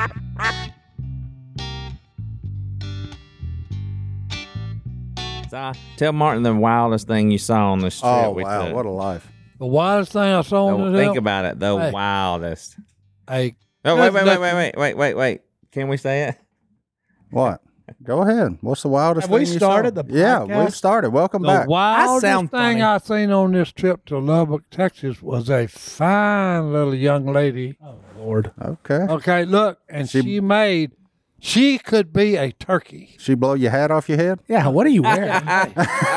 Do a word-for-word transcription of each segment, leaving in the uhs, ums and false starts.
So, tell Martin the wildest thing you saw on this trip. Oh, we wow. took. What a life. The wildest thing I saw on Oh, the think hill, about it. The Hey. wildest. Hey, Oh, wait, wait, wait, Nothing- wait, wait, wait, wait, wait. Can we say it? What? Go ahead. What's the wildest Have thing we you started saw? the Yeah, podcast? we've started. Welcome the back. wildest sound thing funny. I seen on this trip to Lubbock, Texas, was a fine little young lady. Oh, Lord. Okay. Okay, look, and She- she, made. She could be a turkey. She blow your hat off your head? Yeah, what are you wearing? I'm,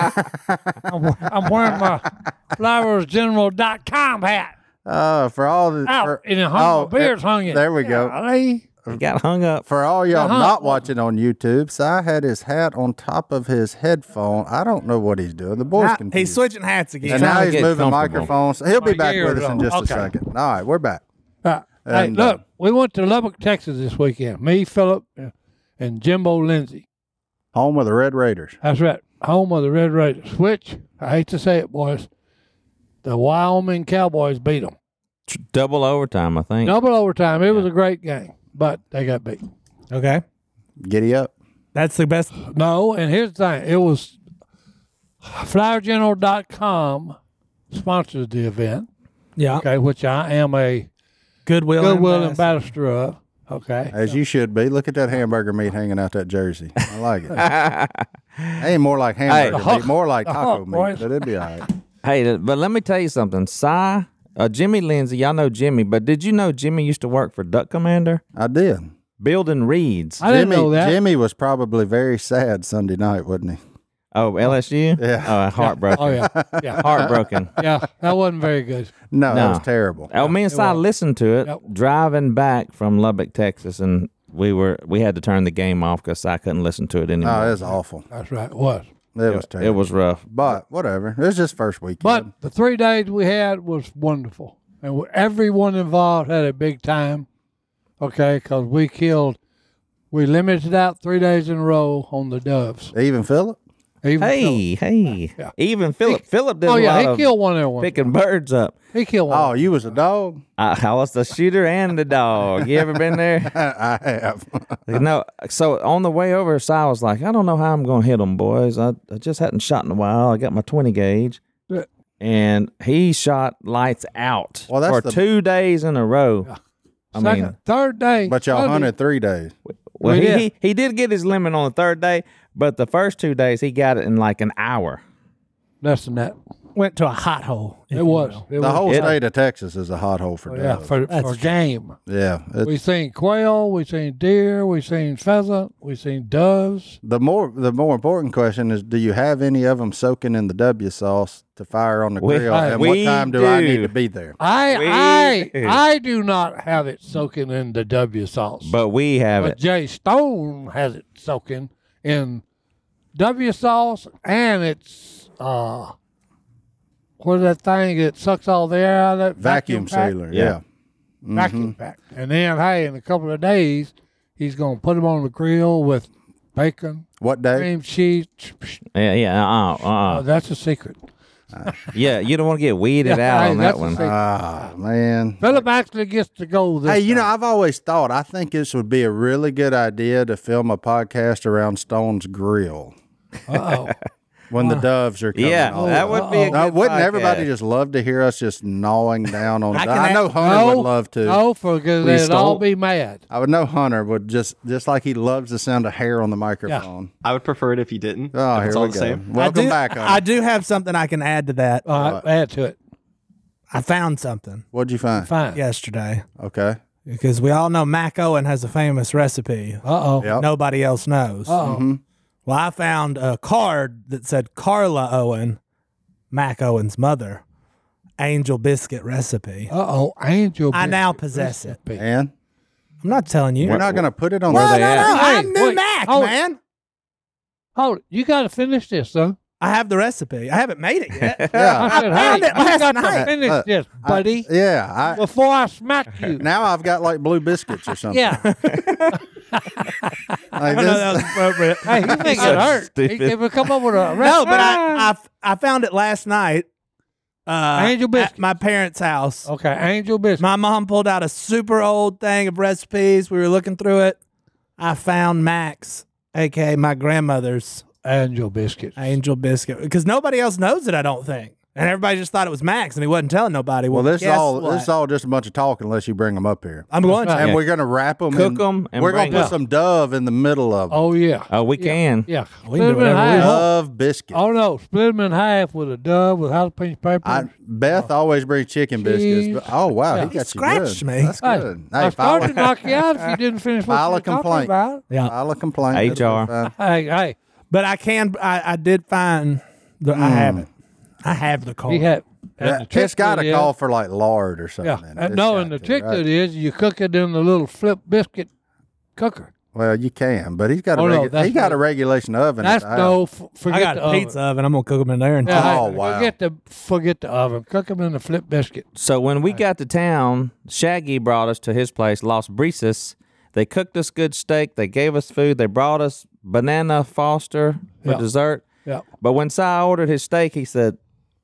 I'm wearing my flowers general dot com hat. Uh, for all the Out, for, and it hung, oh, my beard's hung in. there we go. Golly. He got hung up. For all y'all Uh-huh. not watching on YouTube, Si had his hat on top of his headphone. I don't know what he's doing. The boy's Nah, confused. he's switching hats again. and trying now to he's get moving comfortable. microphones. He'll be My back ears with us in on. just Okay. a second. All right, we're back. Right. And, hey, uh, look, we went to Lubbock, Texas this weekend. Me, Philip, uh, and Jimbo Lindsay. Home of the Red Raiders. That's right. Home of the Red Raiders, which, I hate to say it, boys, the Wyoming Cowboys beat them. Double overtime, I think. Double overtime. It was a great game, but they got beat. Okay. Giddy up. That's the best. No, and here's the thing. It was flower general dot com sponsored the event, Yeah. okay, which I am a Goodwill. goodwill ambassador. ambassador of. Okay. As you should be. Look at that hamburger meat hanging out that jersey. I like it. Ain't more like hamburger Hey. meat, more like The taco hook, meat, boys. but it'd be all right. Hey, but let me tell you something. Si, uh, Jimmy Lindsay, y'all know Jimmy, but did you know Jimmy used to work for Duck Commander? I did. Building reeds. I didn't Jimmy, know that. Jimmy was probably very sad Sunday night, wasn't he? Oh, L S U? Yeah. Oh, heartbroken. Oh, yeah. Yeah. Heartbroken. Yeah. That wasn't very good. No, that No. was terrible. Oh, me and Si was. listened to it Yep. driving back from Lubbock, Texas, and we were we had to turn the game off because I couldn't listen to it anymore. No, it was awful. That's right. It was. It was terrible. It was rough. But whatever. It was just first weekend. But the three days we had was wonderful. And everyone involved had a big time, okay, because we killed, we limited out three days in a row on the doves. Even Philip? Even Hey, hey. Yeah. Even Philip. Philip did Philip. Oh, a yeah, lot he of killed one there one. picking birds up. He killed one. Oh, you was a dog? I, I was the shooter and the dog. You ever been there? I have. No. So on the way over, Si was like, I don't know how I'm going to hit them, boys. I, I just hadn't shot in a while. I got my twenty gauge. Yeah. And he shot lights out Well, that's for the- two days in a row. I Second, mean, third day. But y'all Sunday, hunted three days. well, we he, did. he he did get his limit on the third day, but the first two days he got it in like an hour. Less than that. Went to a hot hole. if It you was. will. It The was. whole It- state of Texas is a hot hole for Oh, yeah, doves. for, That's for true. game. Yeah. it's- We seen quail, we seen deer, we seen pheasant, we seen doves. the more the more important question is, do you have any of them soaking in the W sauce to fire on the We- grill? And we what time do, I need do. to be there? I We- I I do not have it soaking in the W sauce. But we have But it. Jay Stone has it soaking in W sauce, and it's uh, what is that thing that sucks all the air out of that Vacuum, pack? sealer. Yeah. Yeah. Vacuum pack. And then hey, in a couple of days, he's gonna put them on the grill with bacon, What day? cream cheese. Yeah, yeah, uh, uh, Oh, uh. that's a secret. Yeah, you don't want to get weeded Yeah, out hey, on that's that a one. secret. Ah, man. Philip actually gets to go this Hey, you know, time. I've always thought, I think this would be a really good idea to film a podcast around Stone's Grill Uh-oh. when the doves are coming Yeah, on. that would be a Now, good wouldn't everybody podcast. just love to hear us just gnawing down on? I I, can I know act- Hunter no, would love to. No, for because We they'd all stole- be mad. I would know Hunter would just just like he loves the sound of hair on the microphone. I would prefer it if you didn't. Oh, if here it's all we the go. same. Welcome I do, back, Hunter. I do have something I can add to that. All right, add to it. I found something What'd you find? Fine. yesterday Okay. because we all know Mac Owen has a famous recipe Uh-oh. Yep. nobody else knows. Uh-oh. Mhm. Well, I found a card that said Carla Owen, Mac Owen's mother, angel biscuit recipe. Uh-oh. Angel I now biscuit possess it. recipe. And I'm not telling you. you're not going to put it on no, the no, no, at? I'm Hey, new wait, Mac, hold it. man. Hold it. You got to finish this, son. I have the recipe. I haven't made it yet. Yeah. I said, found hey, it last you got night. to finish Uh, this, I- buddy, yeah. I, before I smack you. now I've got like blue biscuits or something. Yeah. Like I know this- that was appropriate. Hey, you think So it hurt. He, stupid. he would come up with a No, but recipe. I, I I found it last night, Uh, Angel at biscuits. my parents' house. Okay, Angel biscuits. My mom pulled out a super old thing of recipes. We were looking through it. I found Max, aka my grandmother's Angel biscuits. Angel biscuit, because nobody else knows it. I don't think, and everybody just thought it was Max, and he wasn't telling nobody. Well, Well, this is guess all what? this is all just a bunch of talk unless you bring them up here. I'm going to. That's And Yeah. we're gonna wrap them, Cook 'em and we're gonna bring put 'em. some Dove in the middle of them. Oh yeah. Oh, we can. Yeah. We can do Split 'em in whatever we half. Dove biscuits. Oh no, split them in half with a Dove with jalapeno pepper. I, Beth always brings chicken Cheese. biscuits. But, oh wow, Yeah. he He got you scratched good. me. That's Hey, good. I Hey, file, started to knock you out if you didn't finish what File you a were talking complaint. about. Yeah, file a complaint. H R. That'll be fine. Hey, hey, but I can. I, I did find the. I have it. I have the call. he had. and Yeah, the trick it's got to to it call is- for like lard or something. Yeah. in it. And It's no, got and the to, trick right? to it is you cook it in the little flip biscuit cooker. Well, you can, but he's got a Oh, no, regu- that's he got a what- regulation oven. at That's the house. no. F- forget I got the a oven. pizza oven. I'm gonna cook them in there and Yeah, Oh, hey, wow. Forget the forget the oven. Cook them in the flip biscuit. So when we got to town, Shaggy brought us to his place, Los Brises. They cooked us good steak. They gave us food. They brought us banana Foster for Yeah. dessert. Yeah. But when Si ordered his steak, he said,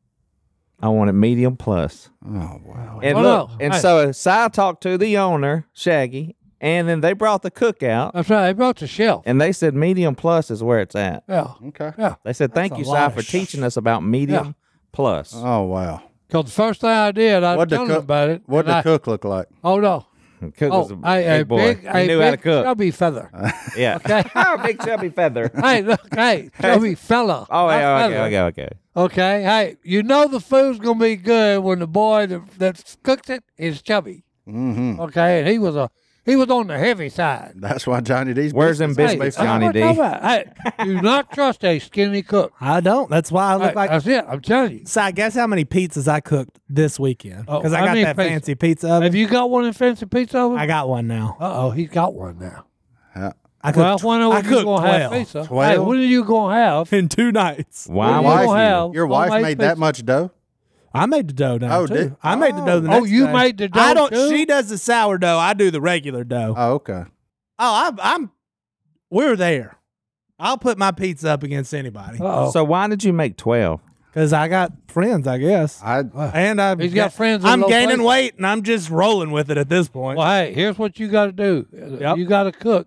I want it medium plus. Oh wow. And Oh, look, no. and Hey. so Si talked to the owner, Shaggy, and then they brought the cook out, That's right. They brought the shelf. and they said medium plus is where it's at. Yeah. Okay. Yeah. They said, thank a you, Si, lot for of sh- teaching us about medium Yeah. plus. Oh wow. Because the first thing I did, I What the told them cook? about it. What and the I- cook look like? Oh no. Cook Oh, was a a, a big boy. big, he a knew big how to cook. chubby feather. Yeah. Okay. Big chubby feather. Hey, look, hey, chubby fella. Oh, not yeah, okay, feather. okay, okay. Okay, hey, you know the food's gonna be good when the boy that, that cooks it is chubby. Mm-hmm. Okay, and he was a he was on the heavy side. That's why Johnny D's. Where's them biscuits Hey, biscuits, that's Johnny what D? I'm talking about. Hey, do not trust a skinny cook. I don't. That's why I look Hey, like. that's it. I'm telling you. So I guess how many pizzas I cooked this weekend Oh, because I how got many that pizzas? fancy pizza oven. Have you got one in Fancy Pizza Oven? I got one now. Uh oh, he's got one now. Yeah. I Well, cooked. when I are you cooked gonna have twelve pizza? Hey, Twelve? when are you gonna have? in two nights. Why? Well, Your you why- wife, don't have your wife homemade made that pizza. much dough? I made the dough now Oh, too. did- I made the dough the Oh, next you day. made the dough I don't. too? She does the sourdough. I do the regular dough. Oh, okay. Oh, I'm. I'm we're there. I'll put my pizza up against anybody Uh oh. So why did you make twelve? because I got friends, I guess. I And I, He's got friends in I'm low gaining places. weight, and I'm just rolling with it at this point. Well, hey, here's what you got to do. Yep. You got to cook,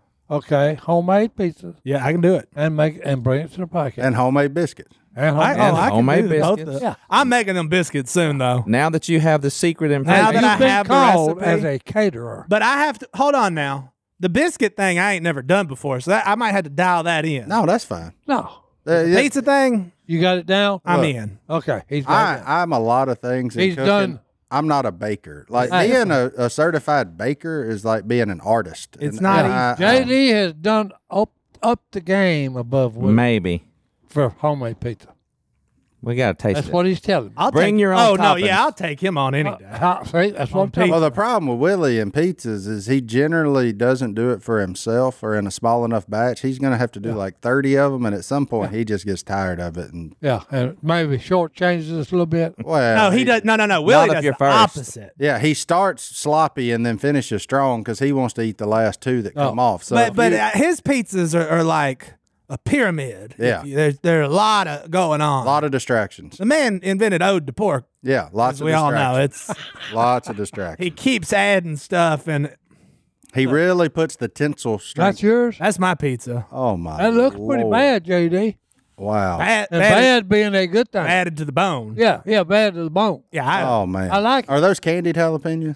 okay, homemade pizza Yeah, I can do it. and make and bring it to the podcast. and homemade biscuits. And I, homemade. oh, I can homemade do both biscuits. the- Yeah. I'm making them biscuits soon, though. Now that you have the secret Now information, that You've I been have the called recipe. as a caterer. But I have to hold on now. The biscuit thing I ain't never done before, so that, I might have to dial that in. No, that's fine. No, Uh, yeah, Pizza thing, you got it down. I'm Look. in. Okay, he's got I, it down. I'm a lot of things. In He's cooking. done- I'm not a baker. Like Hey. being a, a certified baker is like being an artist. It's And- not and I- J D has done up up the game above Willie maybe for homemade pizza. we gotta taste That's it. what he's telling me. I'll Bring take, your own Oh no, toppings. yeah, I'll take him on any Uh, day. how- see, that's what On I'm telling Well, you. the problem with Willie and pizzas is he generally doesn't do it for himself or in a small enough batch. He's going to have to do like thirty of them, and at some point he just gets tired of it. And Yeah, and maybe short changes us a little bit. well, No, he does. No, no, no. Willie if does you're the first. opposite. Yeah, he starts sloppy and then finishes strong because he wants to eat the last two that come Oh. off. So, but if but you- uh, his pizzas are, are like a pyramid. Yeah. there's there are a lot of going on. a lot of distractions. the man invented ode to pork, Yeah, lots as of we all know. distractions. It's Lots of distractions. he keeps adding stuff, and He really puts the tinsel straight. That's yours. that's my pizza. Oh my! That looks pretty Lord. bad, J D. Wow. Bad, And bad, bad being a good thing. added to the bone. Yeah, yeah, bad to the bone. Yeah. I, Oh man. I like it. Are those candied jalapenos?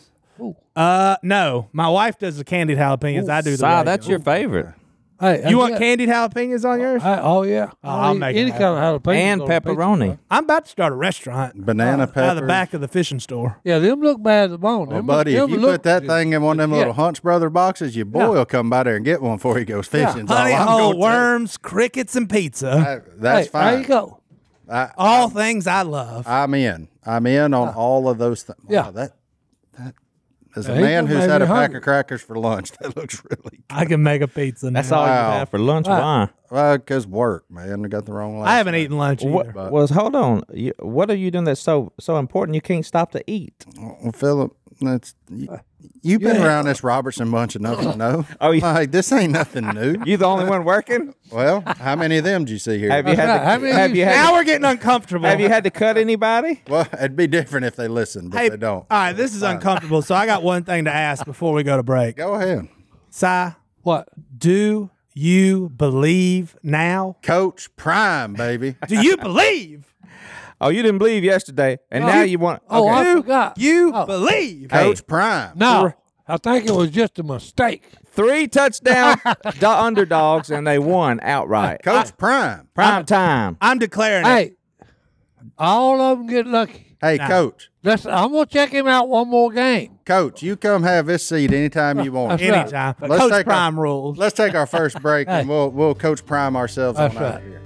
Uh, no, my wife does the candied jalapenos. I do the. Si, regular. that's your favorite. Hey, have You want got- candied jalapenos on yours? I- oh yeah, I'll eat make it any happen. kind of jalapeno And on a pizza, pepperoni. bro. I'm about to start a restaurant Banana out peppers. of the back of the fishing store. Yeah, them look bad to the bone. Well, Them buddy, look, if them you look put that good. thing in one of them Yeah. little Hunts Brother boxes, your boy Yeah. will come by there and get one before he goes fishing. Honey All I'm hole, gonna tell you. worms, crickets, and pizza. I- that's Hey, fine. There you go. I, All things I love. I'm in. I'm in on all of those things. Yeah. that that as a Yeah, he man gonna who's make had me a pack hungry. of crackers for lunch, that looks really. I can make a pizza now. That's all Wow. you have for lunch. Right. Why? Well, because work, man. I got the wrong. I haven't last eaten lunch either. What was? Hold on. You, what are you doing that's so so important? You can't stop to eat. name. Well, Philip, That's you, you've been Yeah. around this Robertson bunch enough to know. Oh, you- like, this ain't nothing new. You the only one working? Well, how many of them did you see here? Have you had right. to, How many have of you you- had Now to, we're getting uncomfortable. have you had to cut anybody? Well, it'd be different if they listen, but Hey, they don't. all right, this is uncomfortable. So I got one thing to ask before we go to break. Go ahead. Si, What? do you believe now? Coach Prime, baby. Do you believe? Oh, you didn't believe yesterday, and No. now you want. Oh, okay. I forgot. You Oh. believe? Coach Prime. No, I think it was just a mistake. Three touchdown do- underdogs, and they won outright. Coach Prime. Prime time. I'm declaring it. Hey, all of them get lucky. Hey, Nah. Coach. Let's, I'm gonna check him out one more game. Coach, you come have this seat anytime you want. That's right. Anytime. But Let's Coach take our- Prime rules. Let's take our first break and we'll we'll Coach Prime ourselves That's on out right. here.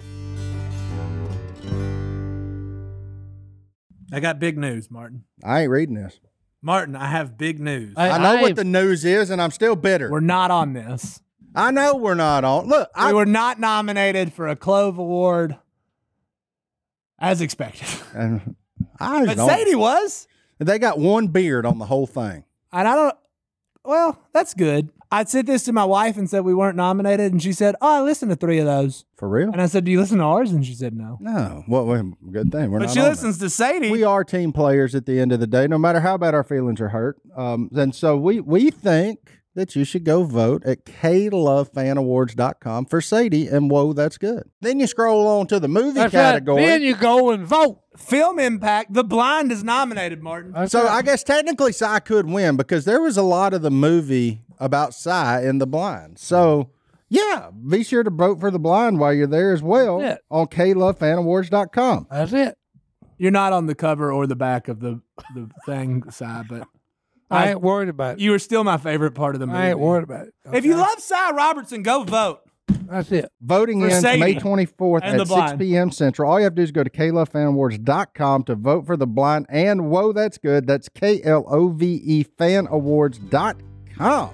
I got big news, Martin. I ain't reading this. Martin, I have big news. Hey, I know I what ain't- the news is, and I'm still bitter. We're not on this. I know we're not on. Look, I we were not nominated for a Clove Award as expected. and I But don't. Sadie was. They got one beard on the whole thing. And I don't, well, that's good. I said this to my wife and said we weren't nominated. And she said, oh, I listened to three of those. For real? And I said, do you listen to ours? And she said, no. No. Well, well, good thing we're But not. she on listens to Sadie. that. We are team players at the end of the day, no matter how bad our feelings are hurt. Um, and so we we think that you should go vote at K Love Fan Awards dot com for Sadie, and whoa, that's good. Then you scroll on to the movie That's category. right. Then you go and vote. Film Impact. The Blind is nominated, Martin. That's So right. I guess technically Psy could win because there was a lot of the movie about Psy in The Blind. So yeah, be sure to vote for The Blind while you're there as well Yeah. on K Love Fan Awards dot com. That's it. You're not on the cover or the back of the, the thing, Si, but I, I- ain't worried about it. you were still my favorite part of the movie. I ain't worried about it. If you Okay? love Cy Robertson, go vote. That's it. Voting For ends Sadie May twenty-fourth and The at six Blind. p.m. Central. All you have to do is go to K Love Fan Awards dot com to vote for The Blind. And whoa, that's good. That's K L O V E Fan Awards dot com.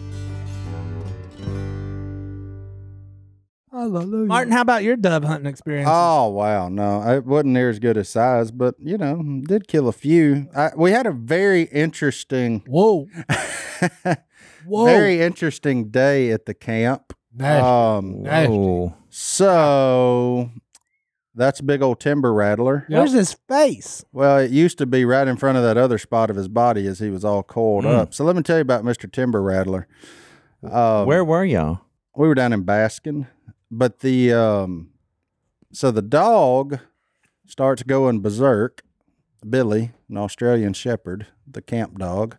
Hallelujah. Martin, how about your dove hunting experience? Oh, wow. No, it wasn't near as good as size, but, you know, did kill a few. I, we had a very interesting, Whoa. Whoa. very interesting day at the camp. Nasty. Um, Nasty. Oh. so that's a big old timber rattler. Yep. Where's his face? Well, it used to be right in front of that other spot of his body as he was all coiled Mm. up. So let me tell you about Mister Timber Rattler. Um, Where were y'all? we were down in Baskin, but the um, so the dog starts going berserk. Billy, an Australian Shepherd, the camp dog,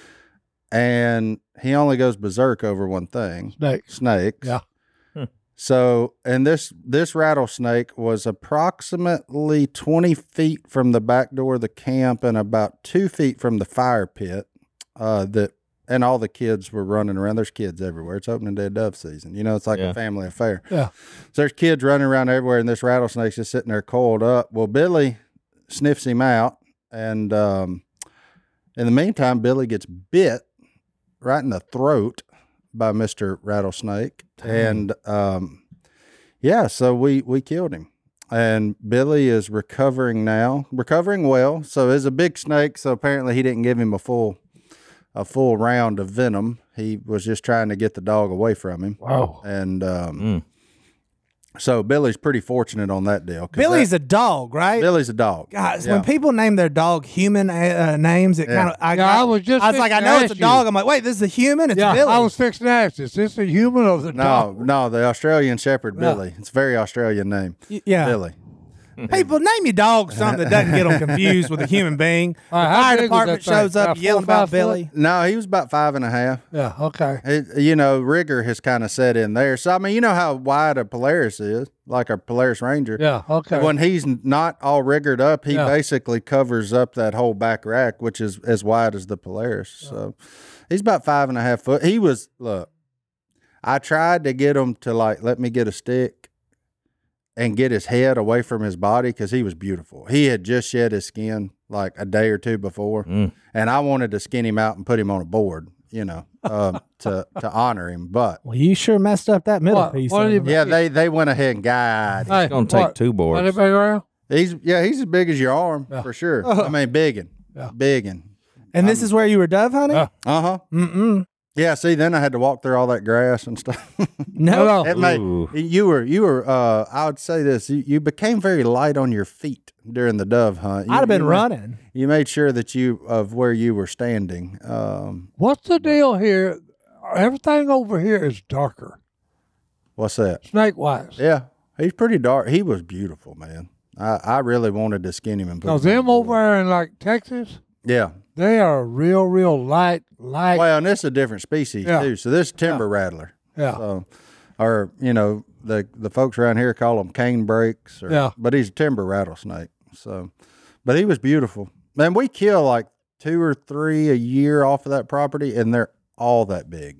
and he only goes berserk over one thing: Snake. snakes. Yeah. So, and this this rattlesnake was approximately twenty feet from the back door of the camp and about two feet from the fire pit. Uh, that and all the kids were running around. There's kids everywhere. It's opening day of dove season. You know, it's like Yeah. a family affair. Yeah. So there's kids running around everywhere, and this rattlesnake's just sitting there coiled up. Well, Billy sniffs him out, and um, in the meantime, Billy gets bit right in the throat by Mister Rattlesnake, and um, yeah, so we we killed him, and Billy is recovering now, recovering well. So it's a big snake, so apparently he didn't give him a full a full round of venom. He was just trying to get the dog away from him, Wow. and um, Mm. so Billy's pretty fortunate on that deal. 'cause Billy's that- a dog, right? Billy's a dog. Guys, Yeah. when people name their dog human uh, uh, names, it Yeah. kind of. I, Yeah, I was just I was like, I fixing know to it's a ask dog. you. I'm like, wait, this is a human. It's Yeah, Billy. I was fixing to ask this. Is this a human or the No, dog? no, the Australian Shepherd Yeah. Billy. It's a very Australian name. Y- yeah. Billy. People name your dog something that doesn't get them confused with a human being. All right, the how fire big was department that thing? shows up About yelling four or about five Billy. No, he was about five and a half. Yeah, okay. It, you know, rigor has kind of set in there. So I mean, you know how wide a Polaris is, like a Polaris Ranger. Yeah, okay. When he's n- not all rigored up, he Yeah. basically covers up that whole back rack, which is as wide as the Polaris. So he's about five and a half foot. He was look. I tried to get him to like let me get a stick and get his head away from his body because he was beautiful. He had just shed his skin like a day or two before, Mm. and I wanted to skin him out and put him on a board, you know, um, to to honor him. But Well, you sure messed up that middle What- piece. what of do him. you- yeah, they they went ahead and guided. Hey, It's gonna take what? two boards. Anybody around? He's yeah, he's as big as your arm Yeah. for sure. I mean, biggin, Yeah. biggin. And this is where you were dove hunting? Yeah. Uh huh. Mm-mm. Yeah. See, then I had to walk through all that grass and stuff. No. No, no. It made Ooh. you were you were. Uh, I would say this: you, you became very light on your feet during the dove hunt. You, I'd have been you running. Made, you made sure that you of where you were standing. Um, What's the deal here? Everything over here is darker, what's that? snake wise. Yeah, he's pretty dark. He was beautiful, man. I, I really wanted to skin him and put Cause him on them the over board. there in like Texas, Yeah. they are real, real light, light. Well, and this is a different species Yeah. too. So this is timber rattler. yeah. So, or you know, the the folks around here call them cane brakes. Or, Yeah. But he's a timber rattlesnake. So, but he was beautiful. Man, we kill like two or three a year off of that property, and they're all that big.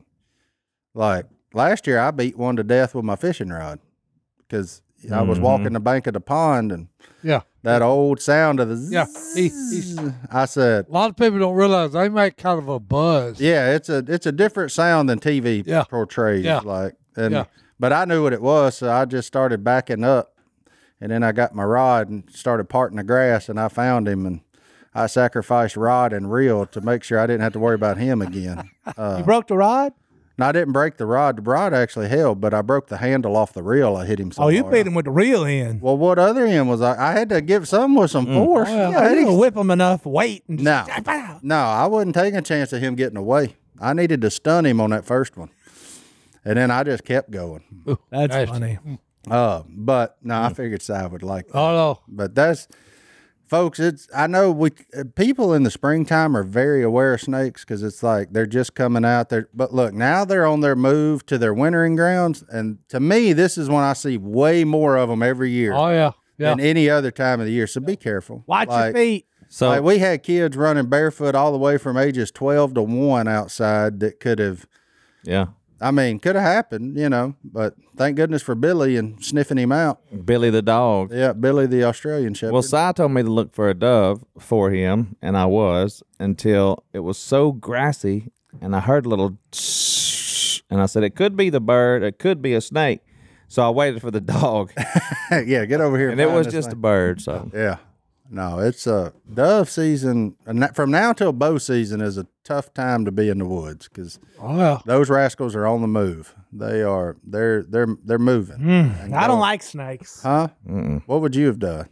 Like last year, I beat one to death with my fishing rod because I was walking the bank of the pond, and Yeah. that old sound of the zzz, Yeah. He- he's- I said, A lot of people don't realize they make kind of a buzz. yeah, it's a it's a different sound than T V Yeah. portrays. Yeah. Like, and Yeah. but I knew what it was, so I just started backing up, and then I got my rod and started parting the grass, and I found him, and I sacrificed rod and reel to make sure I didn't have to worry about him again. Uh, You broke the rod? no, I didn't break the rod. The rod actually held, but I broke the handle off the reel. I hit him so Oh, you hard. beat him with the real end. Well, what other end was I? I had to give some with some force. Yeah, Yeah, you he- gonna whip him enough weight and just, No. Pow. No, I wasn't taking a chance of him getting away. I needed to stun him on that first one. And then I just kept going. That's Nice. funny. Uh, but no, I figured Si would like that. Oh no. But that's, folks, it's, I know we, uh, people in the springtime are very aware of snakes because it's like they're just coming out there. But look, now they're on their move to their wintering grounds. And to me, this is when I see way more of them every year Oh yeah. Yeah. than any other time of the year. So be careful. Watch Like, your feet. So like we had kids running barefoot all the way from ages twelve to one outside that could have, yeah, I mean, could have happened, you know, but thank goodness for Billy and sniffing him out. Billy the dog. Yeah, Billy the Australian Shepherd. Well, Si told me to look for a dove for him, and I was until it was so grassy, and I heard a little, tsh, and I said it could be the bird, it could be a snake. So I waited for the dog, yeah, get over here. and it find was this just a thing. bird. So Yeah. No, it's a dove season. And that- from now till bow season is a tough time to be in the woods because Oh yeah. those rascals are on the move. They are. They're they're they're moving. Mm, I don't going. like snakes. Huh? mm-mm. What would you have done?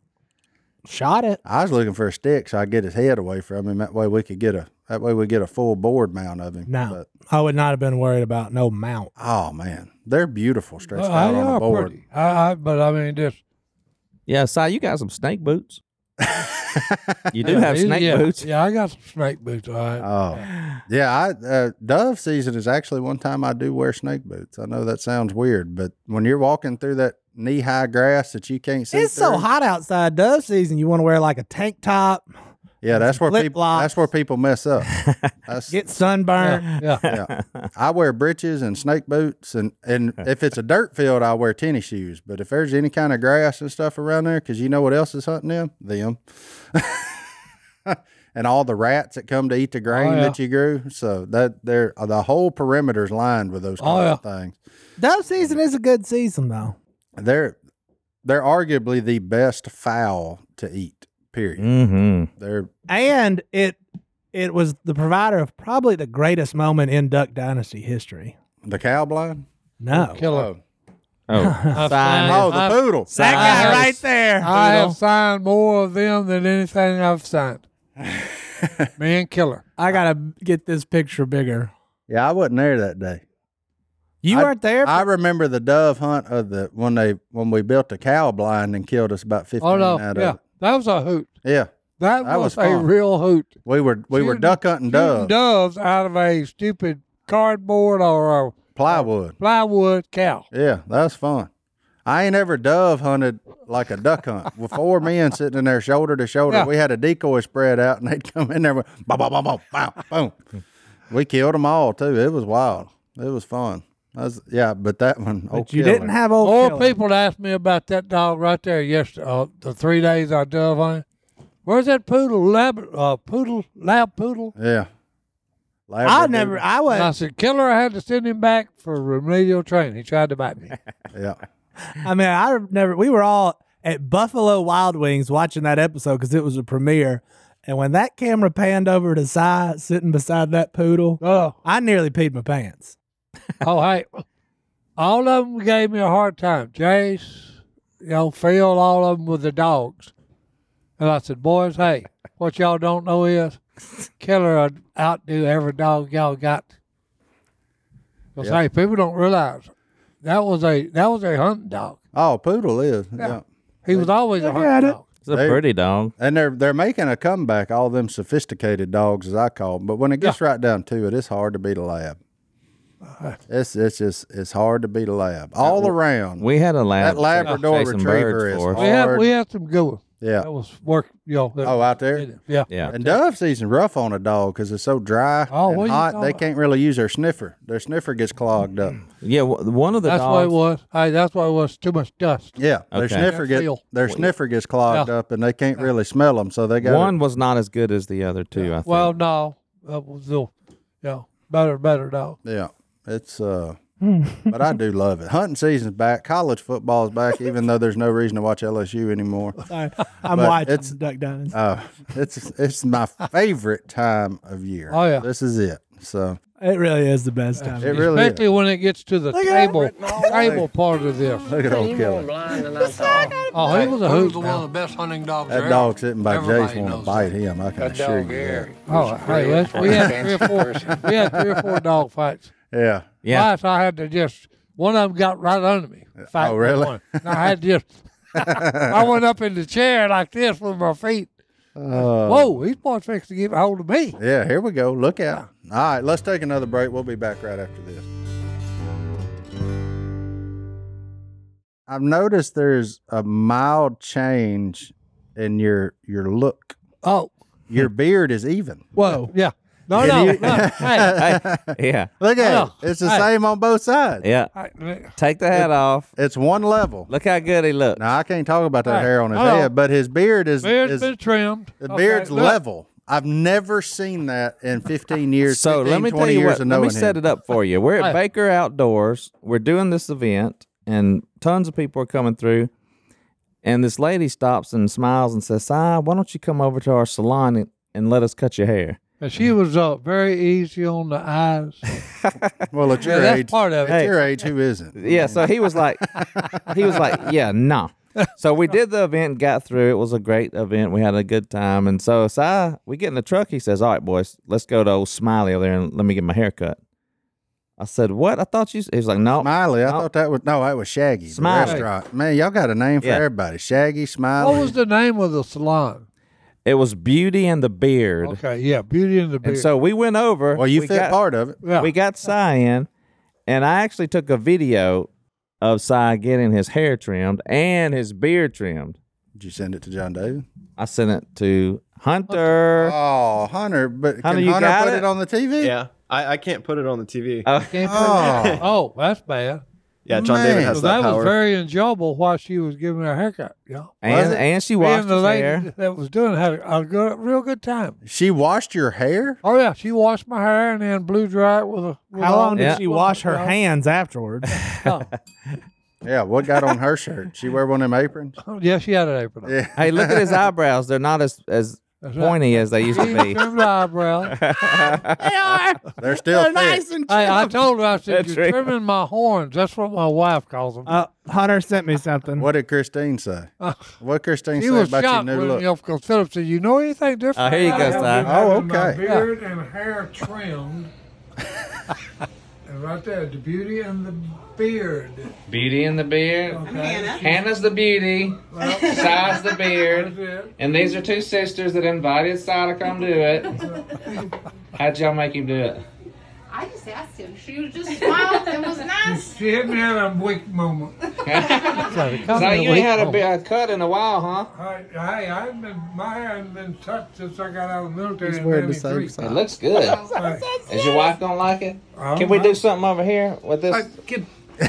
Shot it. I was looking for a stick so I get his head away from him. That way we could get a. That way we get a full board mount of him. No, But, I would not have been worried about no mount. oh man, they're beautiful stretched Well, out they on are the board. pretty. I, I, but I mean, just yeah, Si, you got some snake boots. You do have yeah, snake yeah, boots. Yeah, I got some snake boots. All right. Oh, yeah. I uh, dove season is actually one time I do wear snake boots. I know that sounds weird, but when you're walking through that knee high grass that you can't see, It's so through- hot outside dove season. You want to wear like a tank top, Yeah, that's where people. flip-flops. That's where people mess up. That's, get sunburned. yeah. yeah. yeah. I wear breeches and snake boots, and and if it's a dirt field, I wear tennis shoes. But if there's any kind of grass and stuff around there, because you know what else is hunting them, them, and all the rats that come to eat the grain Oh, yeah. that you grew. So that they're the whole perimeter's lined with those Oh, kind yeah. of things. Dove season is a good season though. They're they're arguably the best fowl to eat. Period. Mm-hmm. They're And it it was the provider of probably the greatest moment in Duck Dynasty history. the cow blind. No. Killer. Oh, Oh, I've Si, signed- oh, the I- poodle. That I guy have- right there. I Poodle. have signed more of them than anything I've signed. Me and Killer. I gotta get this picture bigger. Yeah, I wasn't there that day. You I- weren't there. I remember the dove hunt of the when they when we built the cow blind and killed us about fifteen Oh no. out Yeah. of it. That was a hoot. Yeah, That, That was, was a fun. real hoot. we were we were Shooting- duck hunting Shooting dove doves out of a stupid cardboard or a plywood. plywood cow. Yeah, that was fun. I ain't ever dove hunted like a duck hunt with four men sitting in there shoulder to shoulder. Yeah. We had a decoy spread out, and they'd come in there with boom, boom, boom, boom, boom, boom. We killed them all too. It was wild. It was fun. That was, yeah, but that one, oh, but you didn't have old More Killer. people asked me about that dog right there yesterday. Uh, the three days I dove hunting. Where's that poodle lab? Uh, poodle lab poodle. Yeah. I Labradoodle. never. I And I was. said, Killer, I had to send him back for remedial training. He tried to bite me. Yeah. I mean, I never. We were all at Buffalo Wild Wings watching that episode because it was a premiere, And when that camera panned over to Si sitting beside that poodle, Oh, I nearly peed my pants. oh, hey, all of them gave me a hard time. Jace, you know, Phil, all of them with the dogs. And I said, boys, hey, what y'all don't know is Killer would outdo every dog y'all got. Because, Yeah. hey, people don't realize that was a that was a hunting dog. Oh, poodle is. Yeah. He was always a Look hunting at it. dog. It's a They- pretty dog. And they're they're making a comeback, all them sophisticated dogs, as I call them. But when it gets right down to it, it's hard to beat a lab. It's it's just it's hard to beat a lab all around. We had a lab. That Labrador chasing Retriever birds is for us. We had hard. we had some good ones. Yeah. That was work, you know. that- Oh, out there. Yeah. Yeah. And dove season rough on a dog because it's so dry Oh, what and you hot. talking They about? can't really use their sniffer. Their sniffer gets clogged up. Yeah. w- One of the That's what it dogs. was. Hey, that's what it was. Too much dust. Yeah, their Okay. sniffer That get feel. their sniffer gets clogged Yeah. up, and they can't really smell them. So they got One was not as good as the other two. I think. Well, no, that was the, you know, better, better dog. Yeah, it's uh, but I do love it. Hunting season's back. College football's back, even though there's no reason to watch L S U anymore. Sorry. I'm But watching it's- Duck Dynasty. Uh, it's it's my favorite time of year. Oh, yeah. this is it. So It really is the best time. it really is. Especially when it gets to the table, table part of this. Look at old killer. Oh, he was a hoot. one of the best hunting dogs That there. dog sitting by Everybody Jace want to knows bite him. I can That assure dog you here. that. Oh, hey, let's, we had three or four. We had three or four dog fights. Yeah. yeah. Last I had to just one of them got right under me. Fight Oh, really? one. And I had to just. I went up in the chair like this with my feet. Uh, Whoa, these boys fixing to get a hold of me. Yeah, here we go. Look out. All right, let's take another break. We'll be back right after this. I've noticed there's a mild change in your your look. Oh, Your beard is even. whoa, yeah. No, Can no, you- no. Hey, Yeah. Look at Oh, it. It's the hey. same on both sides. Yeah. hey, Take the hat off. It's one level. Look how good he looks. Now I can't talk about that Hey, hair on his hold on. head, but his beard is, beard's is been trimmed. the Okay, beard's look. level. I've never seen that in fifteen years. So fifteen, let me tell twenty you years what. of Let me knowing set him. it up for you. We're at Hey. Baker Outdoors. We're doing this event, and tons of people are coming through. And this lady stops and smiles and says, "Si, why don't you come over to our salon and, and let us cut your hair?" And she was uh, very easy on the eyes. Well, at Yeah, your that's age, part of it. at your age, who isn't? Yeah. So he was like, he was like, yeah, no. So we did the event, and got through. It was a great event. We had a good time. And so Si, we get in the truck. He says, "All right, boys, let's go to old Smiley over there and let me get my hair cut." I said, "What? I thought you." He was like, "No." Smiley. I No. thought that was no, that was Shaggy. the Smiley. restaurant. Man, y'all got a name for Yeah. everybody. Shaggy, Smiley. What was the name of the salon? It was Beauty and the Beard. Okay, yeah, Beauty and the Beard. And so we went over. well, you we fit got, part of it. yeah. We got Si in, and I actually took a video of Si getting his hair trimmed and his beard trimmed. Did you send it to John David? I sent it to Hunter. Oh, Hunter, but Hunter, can you Hunter got put it? it? on the T V? Yeah, I, I can't put it on the T V. Oh, Can't put Oh. it- oh, that's bad. yeah, John man. David So has that that, was power. very enjoyable while she was giving her haircut. Yeah. and, it? and she Me washed and the his lady hair. that was doing it had a, a good, real good time. She washed your hair? Oh yeah, she washed my hair and then blew dry it with a. With How all long did Yeah. she wash her hands afterwards? Oh, Yeah, what got on her shirt? She wear one of them aprons? yeah, she had an apron on. Yeah. Hey, look at his eyebrows. They're not as as That's right. pointy as they used to She be. trimmed the eyebrows. They are. They're still They're thick. nice and Hey, I trimmed. told her, I said, That's you're right. trimming my horns. That's what my wife calls them. Uh, Hunter sent me something. What did Christine say? What Christine She say was about your shocked new when, look? you know, because Philip said, you know anything different? Oh, here you go, Si. Oh, okay. Beard and hair trimmed. And right there, the beauty and the beard. Beauty and the Beard. Okay. Hannah's the beauty. Si's the beard. That's it. And these are two sisters that invited Si to come do it. How'd y'all make him do it? I just asked him. She was just smiled and was nice. She hit me at a weak moment. So you ain't had a, be- a cut in a while, huh? I, hey, I haven't been, my hair hasn't been touched since I got out of the military He's in wearing the same ninety-three. It looks good. Right. Is your wife gonna like it? Oh, Can we my- do something over here with this? I, get,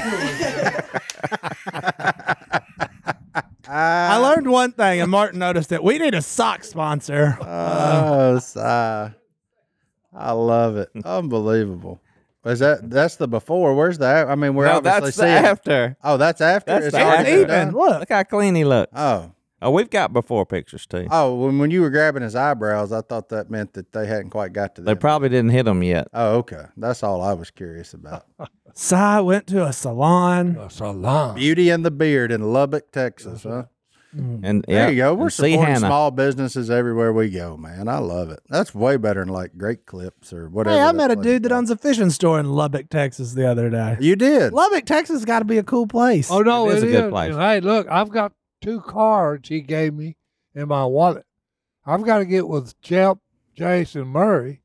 I learned one thing, and Martin noticed it. We need a sock sponsor. Oh, sigh. I love it. Unbelievable. Is that that's the before? Where's the? a- I mean, we're No, obviously that's the seeing. after. Oh, that's after. That's It's the already after. done? Even. Look. Look how clean he looks. Oh, Oh, we've got before pictures too. Oh, when, when you were grabbing his eyebrows, I thought that meant that they hadn't quite got to They them. probably didn't hit them yet. Oh, okay. That's all I was curious about. Si went to a salon. That's a lie. Beauty and the Beard in Lubbock, Texas, huh? And There yeah, you go. We're and see supporting Hannah. small businesses everywhere we go, man. I love it. That's way better than like Great Clips or whatever. Hey, I that met a place dude that is owns a fishing store in Lubbock, Texas the other day. called. You did. Lubbock, Texas got to be a cool place. Oh no, It it is is. a good place. And, hey, look, I've got two cards he gave me in my wallet. I've got to get with Jep, Jason Murray.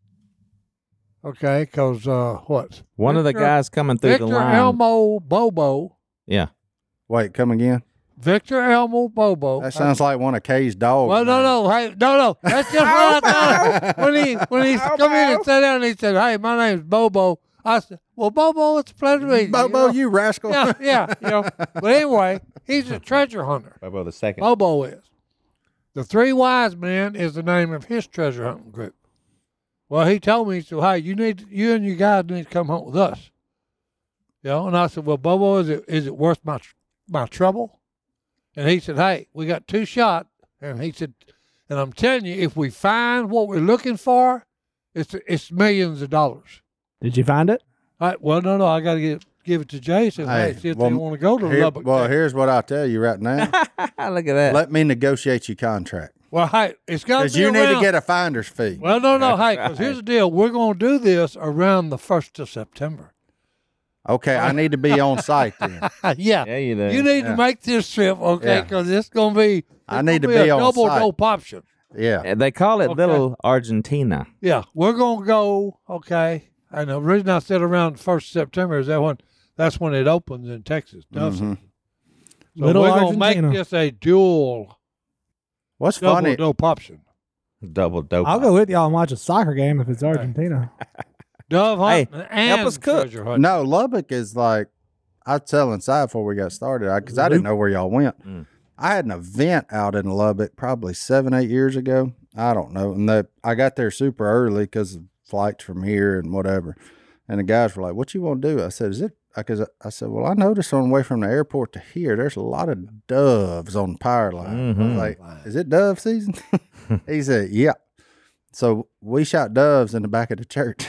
Okay, because uh, what? One of the Victor- guys coming through Victor the line. Elmo Bobo. Yeah. Wait, come again? Victor Elmo Bobo. That sounds like one of Kay's dogs. Well, no, man. no, hey, no, no. That's just what I thought. When he when he come in and sat down, and he said, "Hey, my name's Bobo." I said, "Well, Bobo, it's a pleasure meeting you." Bobo, know? you rascal. Yeah, yeah, you know. But anyway, he's a treasure hunter. Bobo the second. Bobo is. The Three Wise Men is the name of his treasure hunting group. Well, he told me, he said, "Hey, you need, you and you guys need to come hunt with us." You know, and I said, "Well, Bobo, is it is it worth my my trouble?" And he said, "Hey, we got two shot." And he said, "And I'm telling you, if we find what we're looking for, it's it's millions of dollars." Did you find it? All right, well, no, no, I got to give give it to Jason. Hey, Hey, see if well, they want to go to Here- Lubbock. well, Texas. here's what I'll tell you right now. Look at that. Let me negotiate your contract. Well, hey, it's got to Because be you need to around- get a finder's fee. Well, no, no, hey, because here's the deal. We're going to do this around the first of September. Okay, I need to be on site then. yeah. Yeah, you do. You need Yeah. to make this trip, okay? Yeah. Because it's going to be. I it's need gonna to be a on double site. dope option. Yeah. Uh, They call it Okay. Little Argentina. Yeah, we're going to go, okay? And the reason I said around the first of September is that when that's when it opens in Texas. Does Mhm. it? So Little we're going to make Argentina. this a dual What's double funny? dope option. Double dope. I'll go with y'all and watch a soccer game if it's Argentina. Dove Hey, hunting and help us cook. treasure hunting. No, Lubbock is like, I was telling Si before we got started, because I, didn't know where y'all went. Mm. I had an event out in Lubbock probably seven, eight years ago. I don't know. And the, I got there super early because of flights from here and whatever. And the guys were like, "What you want to do?" I said, "Is it?" Because I, I said, "Well, I noticed on the way from the airport to here, there's a lot of doves on the power line." I was Mhm. like, "Is it dove season?" He said, "Yeah." So we shot doves in the back of the church,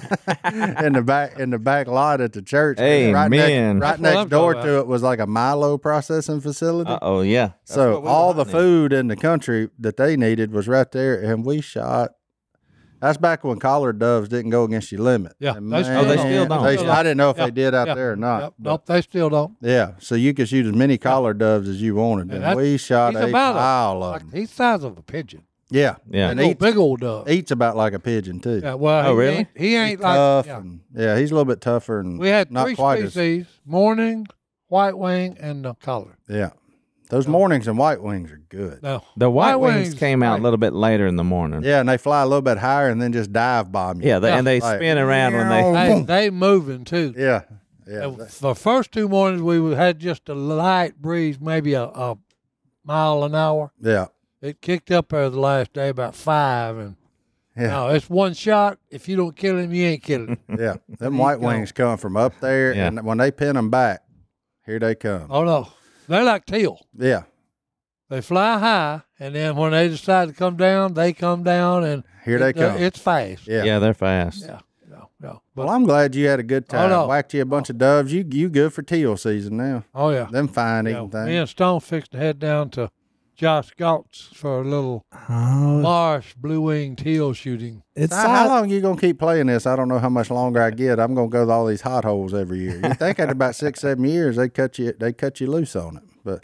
in the back in the back lot at the church. Right next, Amen. right That's what next I'm door talking to it was like a Milo processing facility. Uh oh, yeah. That's so what we all were the hunting. food in the country that they needed was right there, and we shot. That's back when collared doves didn't go against your limit. Yeah, And they still Oh, they man, still don't. they- Still I didn't know if Yeah, they did out yeah, there or not. Yep, but- nope, they still don't. Yeah, so you could shoot as many collared doves as you wanted, And and that's- we shot He's a about pile a, of like, them. he's the size of a pigeon. Yeah, Yeah. and Big old, eats, big old dove. eats about like a pigeon too. Yeah, well, Oh, he really? Ain't, he ain't like. Tough, Yeah. and yeah, he's a little bit tougher and We had not three quite as species: morning, white wing, and the collar. yeah. Those No. mornings and white wings are good. No, The white, White wings, wings, came out right. a little bit later in the morning. Yeah, and they fly a little bit higher and then just dive bomb you. Yeah, they, Yeah. and they Like, spin around when they. meow. hey, Boom. they moving too. Yeah, yeah. And the first two mornings we had just a light breeze, maybe a, a mile an hour. Yeah, It kicked up there the last day about five, and yeah, no, it's one shot. If you don't kill him, you ain't killing him. yeah. Them He's white gone. wings come from up there, Yeah. and when they pin them back, here they come. Oh no, they're like teal. Yeah, They fly high, and then when they decide to come down, they come down, and here they it- uh, come. it's fast. yeah. Yeah, they're fast. Yeah, no, no. Well, I'm glad you had a good time. no. Whacked you a bunch of doves. You you good for teal season now. Oh yeah. Them fine Yeah, eating me things. and Stone fixed to head down to Josh Galt's for a little Oh, marsh blue wing teal shooting. it's How, how si- long you gonna keep playing this? I don't know how much longer I get. I'm gonna go to all these hot holes every year. You think in about six, seven years they cut you they cut you loose on it, but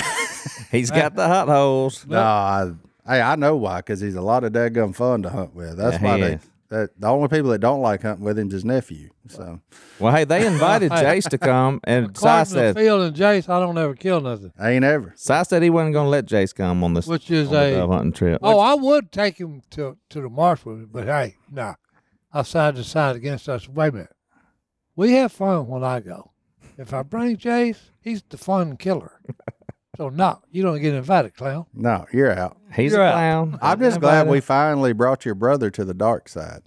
He's got the hot holes. no, I, hey, I know why. Because he's a lot of daggum fun to hunt with. That's Yeah, why he they. is. That, the only people that don't like hunting with him is his nephew. So Well, hey, they invited Jace to come, and Si According to said, Phil and Jace, I don't ever kill nothing. I ain't ever. Si said he wasn't going to let Jace come on this Which is on the a- dove hunting trip. Oh, I would take him to, to the marsh with me, but hey, nah. I decided to decide against us. Wait a minute. We have fun when I go. If I bring Jace, he's the fun killer. So, no, you don't get invited, clown. No, you're out. He's You're a out. clown. I'm just glad we finally brought your brother to the dark side.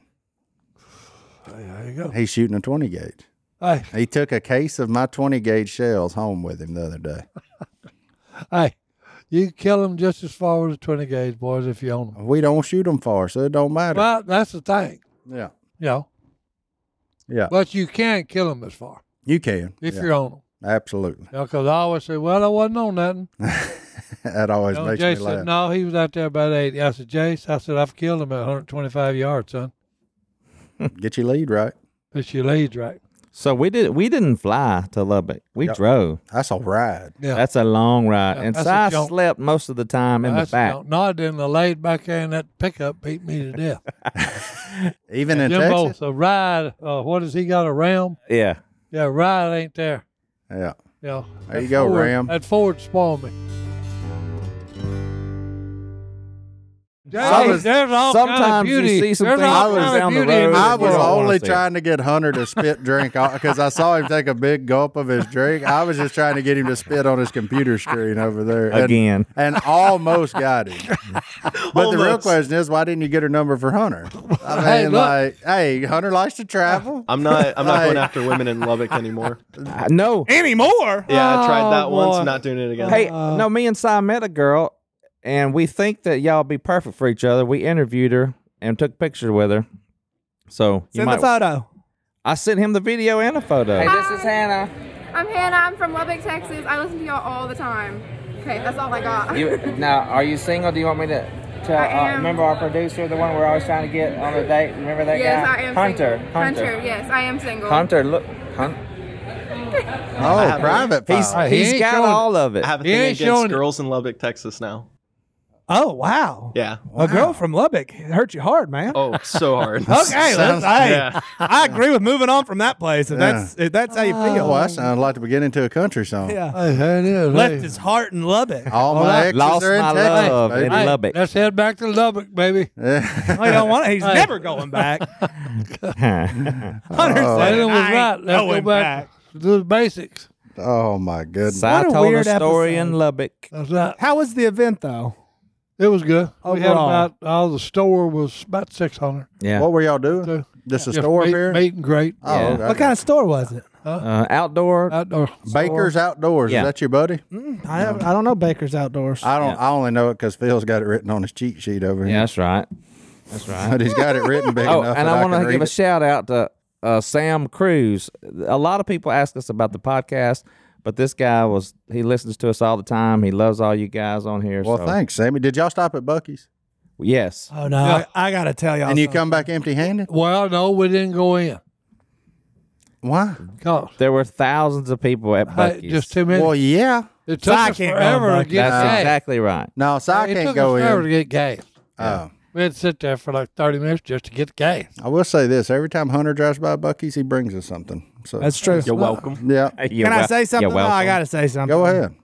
Hey, there you go. He's shooting a twenty gauge. Hey, He took a case of my twenty gauge shells home with him the other day. hey, You can kill them just as far as the twenty gauge, boys, if you own them. We don't shoot them far, so it don't matter. Well, that's the thing, yeah, you know. yeah, But you can kill them as far you can if yeah. you're on them. Absolutely. Because I always say, well, I wasn't on nothing. That always You know, makes Jay me said, laugh. no, he was out there about eighty. I said, Jace, I said, I've killed him at one hundred twenty-five yards, son. Get your lead right. It's your leads, right? So we did. We didn't fly to Lubbock. We Yep. drove. That's a ride. Yeah. That's a long ride, Yeah, and that's so a I jump. slept most of the time in the That's back. No, I didn't. I laid back there in that pickup, beat me to death. Even in Jimbo, Texas. so ride, uh, what has he got, a Ram? Yeah. Yeah, ride ain't there. Yeah. You know, There you that go, Ford- Ram. That Ford spoiled me. Some- Hey, there's all kind of sometimes you beauty. see some There's things all I was kind of down the beauty in road this I that you was don't world. wanna only see. trying to get Hunter to spit drink because I saw him take a big gulp of his drink. I was just trying to get him to spit on his computer screen over there. And, Again. And almost got him. But the real Almost. question is, why didn't you get her number for Hunter? I mean, Hey, look. like, hey, Hunter likes to travel. I'm not. I'm not going Like- after women in Lubbock anymore. Uh, no. Anymore? Yeah, I tried that Oh, once. boy. Not doing it again. Hey, Uh, no. Me and Si met a girl, and we think that y'all be perfect for each other. We interviewed her and took pictures with her. So you Send might. the photo. I sent him the video and a photo. Hey, this is Hannah. I'm Hannah. I'm from Lubbock, Texas. I listen to y'all all the time. Okay, that's all I got. You, now, are you single? Do you want me to tell? I Uh, am. remember our producer, the one we're always trying to get on a date? Remember that yes, guy? I am Hunter. single. Hunter. yes, I am single. Hunter. Look. Hun- Oh, have private He's file. He he's ain't got showing- all of it. I have a He thing ain't against showing it. girls in Lubbock, Texas now. Oh, wow. Yeah. A girl from Lubbock hurt you hard, man. Oh, so hard. Okay, let's, Sounds- hey, Yeah. I agree with moving on from that place. If Yeah. that's if that's how you feel. Oh, that sounds like the beginning to a country song. Yeah. Hey, there it is. Left hey. his heart in Lubbock. All my right. exes Lost are in my Texas, love baby. in Hey, Lubbock. let's head back to Lubbock, baby. Oh, you don't want it. He's Hey. never going back. Hunter Oh. said, Taylor was I ain't right. Let's go going back, to do the basics. Oh, my goodness. Si What a told a weird story episode. in Lubbock. That's right. How was the event, though? It was good. We had Overall. about, all the store was about six hundred. Yeah. What were y'all doing? So, Just a Just store meet, here? Meet and great. Oh, Yeah. okay. What kind of store was it? Uh, outdoor. Outdoor Baker's store. Outdoors. Yeah. Is that your buddy? I have, I don't know Baker's Outdoors. I don't. Yeah. I only know it because Phil's got it written on his cheat sheet over Yeah, here. that's right. That's right. But he's got it written big Oh, enough and that I I, want can to read give a it. shout out to uh, Sam Cruz. A lot of people ask us about the podcast, but this guy was he listens to us all the time. He loves all you guys on here. Well, so, thanks, Sammy. Did y'all stop at Bucky's? Yes. oh, no. Yeah. I, I got to tell y'all And you something. come back empty-handed? Well, no, we didn't go in. Why? Cause There were thousands of people at hey, Bucky's. just two minutes. Well, yeah. it took I us can't go forever to Buc-ee's. get That's gas. exactly right. No, so I it can't took go us forever in. to get gas. Oh. We had to sit there for like thirty minutes just to get the gas. I will say this: every time Hunter drives by Bucky's, he brings us something. So That's true. You're welcome. yeah. You're Can I wel- say something? you're No, I welcome. got to say something. Go ahead.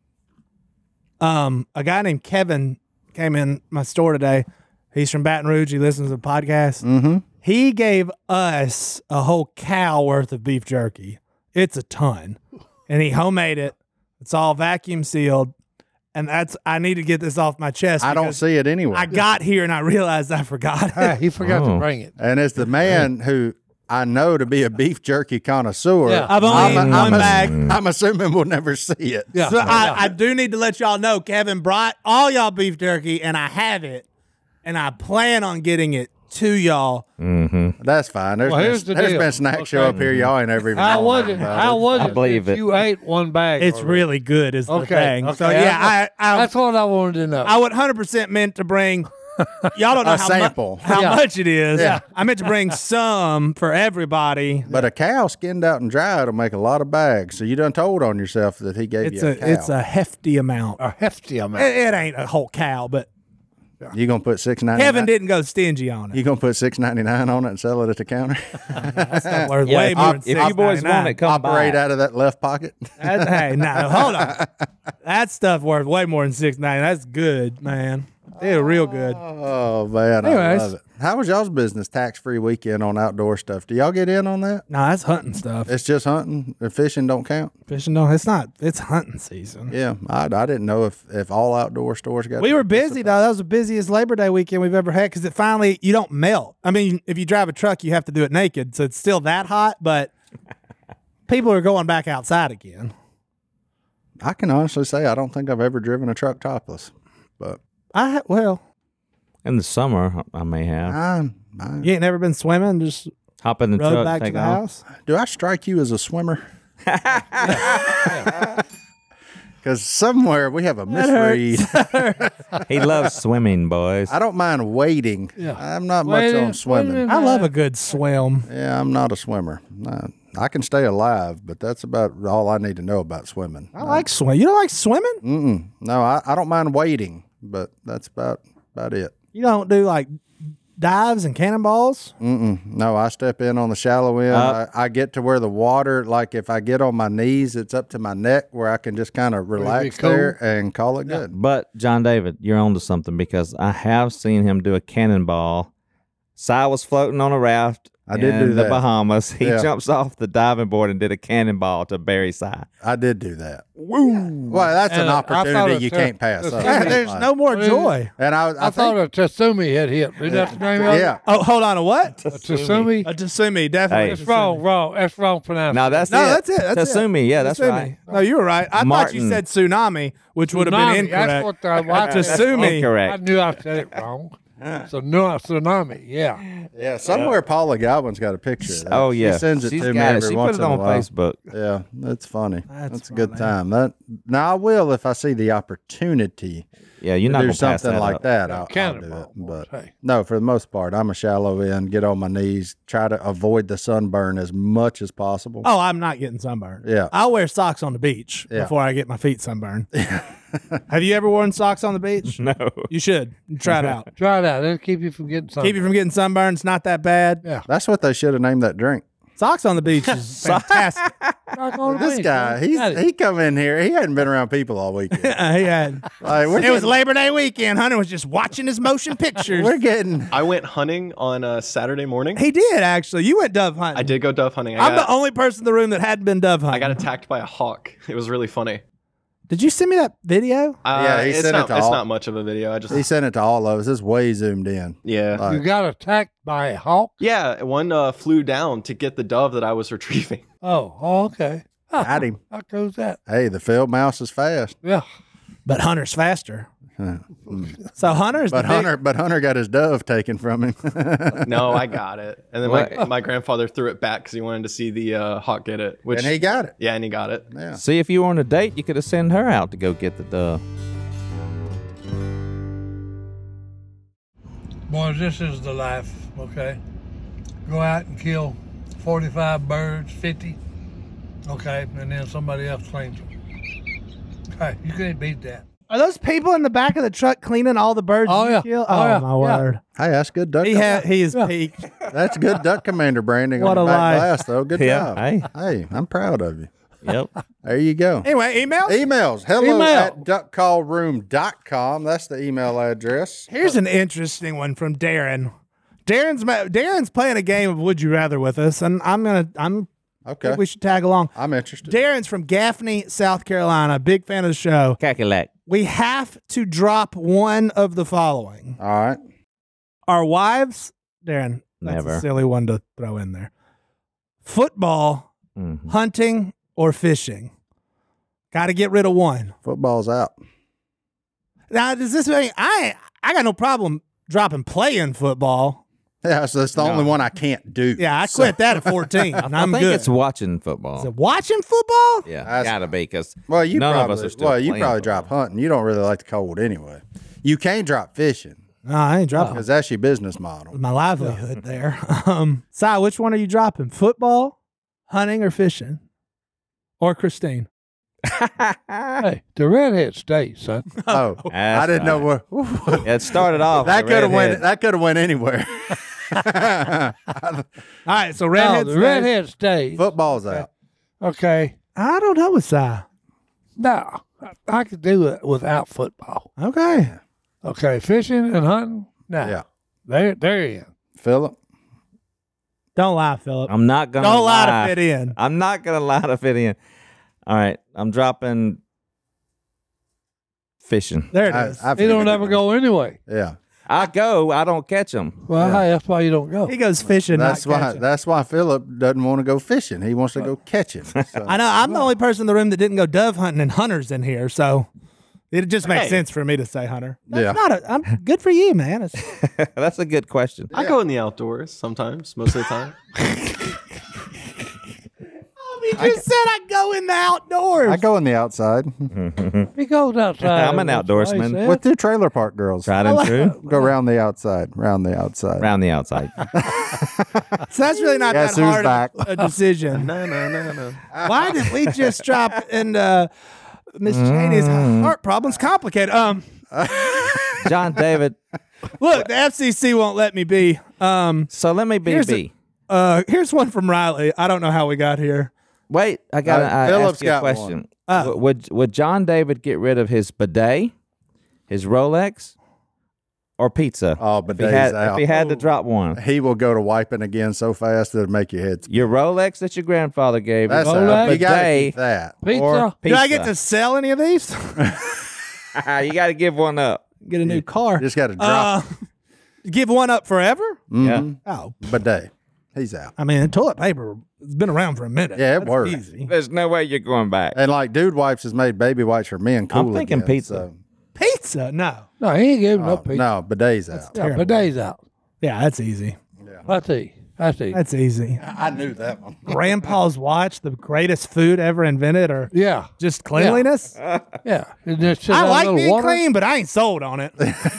Um, a guy named Kevin came in my store today. He's from Baton Rouge. He listens to the podcast. Mm-hmm. He gave us a whole cow worth of beef jerky. It's a ton, and he homemade it. It's all vacuum sealed, and that's I need to get this off my chest. I don't because see it anywhere. I got here and I realized I forgot Hey, it. he forgot Oh. to bring it. and it's the man who I know to be a beef jerky connoisseur. Yeah. I've only I'm, eaten I'm one ass- bag. I'm assuming we'll never see it. Yeah. So I, I do need to let y'all know Kevin brought all y'all beef jerky, and I have it, and I plan on getting it to y'all. Mm-hmm. That's fine. There's Well, been, here's the there's deal. been snack show Okay. up here. Y'all ain't ever even How known was nothing it? about How was I it? believe that it. You ate one bag. It's already? really good, is the Okay, thing. okay. So yeah, I I, That's what I wanted to know. I would one hundred percent meant to bring. Y'all don't know A how, sample. Mu- how Yeah. much it is. Yeah. I meant to bring some for everybody. But a cow skinned out and dried will make a lot of bags. So you done told on yourself that he gave It's you a, a cow. it's a hefty amount. a hefty amount. It, it ain't a whole cow, but You gonna put six ninety? Kevin didn't go stingy on it. You gonna put six ninety nine on it and sell it at the counter? That's worth Yeah, way if, more you, than if you boys want it, come Operate by. out of that left pocket. That, hey, no, hold on. That stuff worth way more than six ninety. That's good, man. They're real good. Oh man, I Anyways. love it. How was y'all's business tax free weekend on outdoor stuff? Do y'all get in on that? No, that's hunting stuff. It's just hunting. The fishing don't count. Fishing, no, it's not. It's hunting season. Yeah, I, I didn't know if, if all outdoor stores got. We were busy though. That was the busiest Labor Day weekend we've ever had because it finally you don't melt. I mean, if you drive a truck, you have to do it naked, so it's still that hot. But people are going back outside again. I can honestly say I don't think I've ever driven a truck topless, but I ha- well, In the summer, I may have. I, I, you ain't never been swimming. Just Hop in the rode truck, back to take the off. house. do I strike you as a swimmer? Because somewhere we have a misread. He loves swimming, boys. I don't mind wading. Yeah. I'm not much Wading- on swimming. wading- I love a good swim. Yeah, I'm not a swimmer. No, I can stay alive, but that's about all I need to know about swimming. I like swim. You don't like swimming? Mm-mm. No, I, I don't mind wading, but that's about about it. You don't do like dives and cannonballs? Mm-mm. No, I step in on the shallow end. Uh, I, I get to where the water, like if I get on my knees, it's up to my neck where I can just kind of relax cool. there and call it good. But John David, you're onto something because I have seen him do a cannonball. Si was floating on a raft. I did in do the that. Bahamas. He Yeah. jumps off the diving board and did a cannonball to bury Si. I did do that. Woo! Well, that's And an I- I thought opportunity it you took- can't pass the up. thing- There's Like- no more joy. And I, I, I, think, thought a Tatsumi had hit. Is that the name of it? yeah. Oh, hold on. A what? A Tatsumi? A Tasumi, definitely. Hey. It's wrong, wrong. That's wrong pronunciation. No, that's No, it. that's it. That's it. Tatsumi. Yeah, that's Tasumi. right. No, you were right. I thought you Martin. said tsunami, which would have been Tsunami, incorrect. That's what the wife Tasumi. I Incorrect. knew I said it wrong. So no tsunami. Yeah. Yeah, somewhere Paula Godwin's got a picture of that. Oh yeah, She sends it She's to me got it. every She once put it in a on while. Facebook. Yeah, that's funny. That's That's, a good funny. time. That now I will if I see the opportunity Yeah, you're to not do gonna pass something that like up. that. I'll, I'll do Cannonball, it. But hey. no, for the most part, I'm a shallow end. Get on my knees. Try to avoid the sunburn as much as possible. Oh, I'm not getting sunburned. Yeah. I'll wear socks on the beach Yeah. before I get my feet sunburned. Have you ever worn socks on the beach? No. You should. Try it out. Try it out. It'll keep you from getting something. Keep you from getting sunburned. It's not that bad. Yeah. That's what they should have named that drink. Socks on the beach is fantastic. This guy, he's he come in here. He hadn't been around people all weekend. he had. Like, we're It was getting- Labor Day weekend. Hunter was just watching his motion pictures. We're getting. I went hunting on a Saturday morning. He did actually. You went dove hunting. I did go dove hunting. I I'm got, the only person in the room that hadn't been dove hunting. I got attacked by a hawk. It was really funny. Did you send me that video? Uh, Yeah, he it's sent it not, to It's all- not much of a video. I just He sent it to all of us. It's way zoomed in. yeah. Like, You got attacked by a hawk? Yeah, one uh, flew down to get the dove that I was retrieving. Oh, oh okay. Got him. How goes that? Hey, the field mouse is fast. Yeah. But Hunter's faster. So Hunter's But the big- Hunter, but Hunter got his dove taken from him. No, I got it. And then my, my grandfather threw it back because he wanted to see the uh, hawk get it. Which and he got it. yeah, and he got it. Yeah. See, if you were on a date, you could have sent her out to go get the dove. Boys, this is the life, okay? Go out and kill forty-five birds, fifty, okay, and then somebody else claims them. Okay, you can't beat that. Are those people in the back of the truck cleaning all the birds Oh, you yeah. kill? Oh, Oh, yeah. my Yeah. word. Hey, that's good duck. He had he is peaked. That's good duck commander branding What on a the back life. glass, though. Good Yeah, job. hey. Hey, I'm proud of you. Yep. There you go. Anyway, email. Emails. Hello Email. at duck call room dot com. That's the email address. Here's an interesting one from Darren. Darren's ma- Darren's playing a game of Would You Rather with us, and I'm gonna I'm Okay. think we should tag along. I'm interested. Darren's from Gaffney, South Carolina. Big fan of the show. Cackalack. We have to drop one of the following: All right. our wives. Darren, that's Never. a silly one to throw in there. Football, Mhm. hunting, or fishing. Got to get rid of one. Football's out. Now, does this mean I I got no problem dropping playing football? Yeah, so that's the only one I can't do. Yeah, I So- quit that at fourteen. and I I'm think good. it's watching football. Is it watching football? yeah, That's- gotta be because Well, you none probably, of us are still well, you playing probably football. drop hunting. You don't really like the cold anyway. You can drop fishing No, I ain't dropping because that's your business model. my livelihood there. Um, Si, which one are you dropping? Football, hunting, or fishing? Or Christine? Hey, the redhead stays, son. Oh, I That's didn't know right. where. Yeah, it started off. That the could have went. redhead. That could have went anywhere. All right, so No, redhead. the stays. redhead stays. Football's out. Okay. I don't know with Si. No, I, I could do it without football. Okay. Okay, fishing and hunting. No. Yeah. There, there you go. Philip. Don't lie, Philip. I'm not gonna Don't lie lie to fit in. I'm not gonna lie to fit in. All right, I'm dropping fishing. There it I, is. I He don't figured ever it. go anyway. Yeah. I go, I don't catch them. Well, hey, that's why you don't go. He goes fishing. That's not why. catching. That's why Philip doesn't want to go fishing. He wants to go catching. So. I know. I'm the only person in the room that didn't go dove hunting, and Hunter's in here, so it just makes Hey. sense for me to say Hunter. That's Yeah. not a, I'm good for you, man. It's, That's a good question. I go in the outdoors sometimes, most of the time. he just said I go in the outdoors. I go in the outside He goes outside. I'm an That's what he outdoorsman. said. with two trailer park girls. Tried and true. Go around the outside, round the outside. Around the outside. So that's really not Guess that who's hard back? a, a decision. No, no, no, no. Why did we just drop into Miss Cheney's heart problems complicated? Um, John David. look, the F C C won't let me be. Um, So let me be Here's a- B. uh, here's one from Riley. I don't know how we got here. Wait, I got to Uh, uh, Philip's ask you a got one. question. Oh. W- Would would John David get rid of his bidet, his Rolex, or pizza? Oh, if he bidet's had, out. if he had to drop one. He will go to wiping again so fast it'll make your head. spin. Your Rolex that your grandfather gave you, That's Rolex. out. You gotta bidet, keep that. Pizza. or Do pizza. I get to sell any of these? you got to give one up. Get a new car. Just got to drop. Uh, give one up forever? Mhm. Oh, Bidet. He's out. I mean, toilet paper has been around for a minute. Yeah, it That's works. Easy. There's no way you're going back. And like Dude Wipes has made baby wipes for men cool I'm thinking again, pizza. so- Pizza? No. No, he ain't giving Oh, up pizza. no, bidet's out. Yeah, terrible. but days out. Yeah, that's easy. That's easy. That's easy. That's easy. I knew that one. Grandpa's watch, the greatest food ever invented, or Yeah, just cleanliness? yeah. And just sit I down, like little being water. clean, but I ain't sold on it.